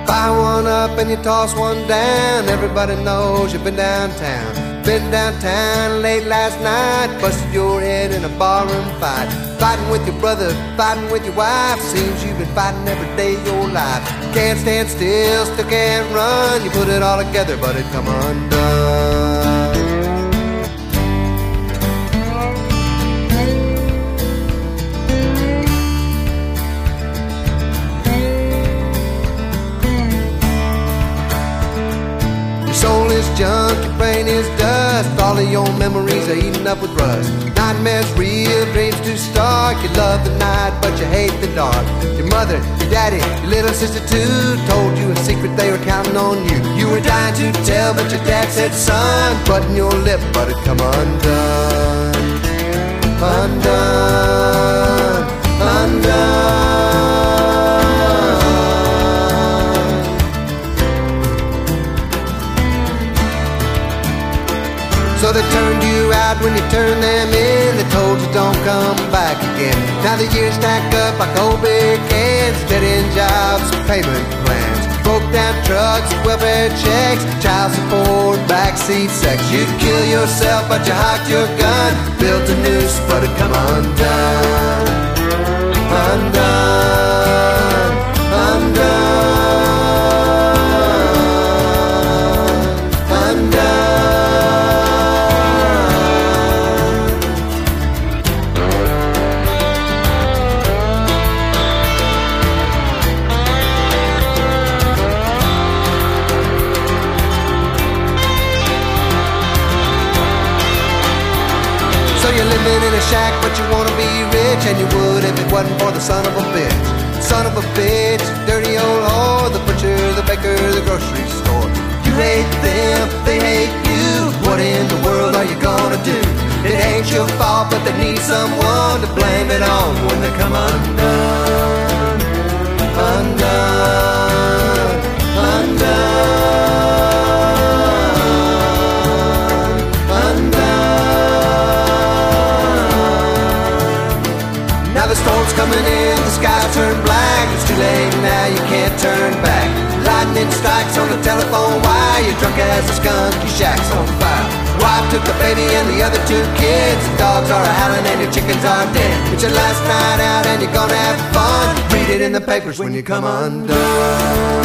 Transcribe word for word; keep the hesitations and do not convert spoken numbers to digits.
Buy one up and you toss one down. Everybody knows you've been downtown. Been downtown late last night, busted your head in a barroom fight. Fighting with your brother, fighting with your wife. Seems you've been fighting every day of your life. Can't stand still, still can't run. You put it all together, but it come undone. Soul is junk, your brain is dust. All of your memories are eaten up with rust. Nightmares real, dreams too stark. You love the night, but you hate the dark. Your mother, your daddy, your little sister too told you a secret, they were counting on you. You were dying to tell, but your dad said, son, button your lip, but it come undone. Undone, undone. So they turned you out when you turned them in. They told you don't come back again. Now the years stack up like old big cans. Dead-end jobs, payment plans, broke down trucks, welfare checks, child support, backseat sex. You'd kill yourself but you hiked your gun. Built a noose but it come undone. Undone, undone. You're living in a shack, but you wanna be rich, and you would if it wasn't for the son of a bitch. Son of a bitch, dirty old whore, the butcher, the baker, the grocery store. You hate them, they hate you. What in the world are you gonna do? It ain't your fault, but they need someone to blame it on when they come undone. Undone, undone. The storm's coming in, the skies turn black. It's too late now, you can't turn back. Lightning strikes on the telephone wire. You're drunk as a skunk, your shack's on fire. Wife took the baby and the other two kids. The dogs are howling and your chickens are dead. It's your last night out and you're gonna have fun. Read it in the papers when you come undone.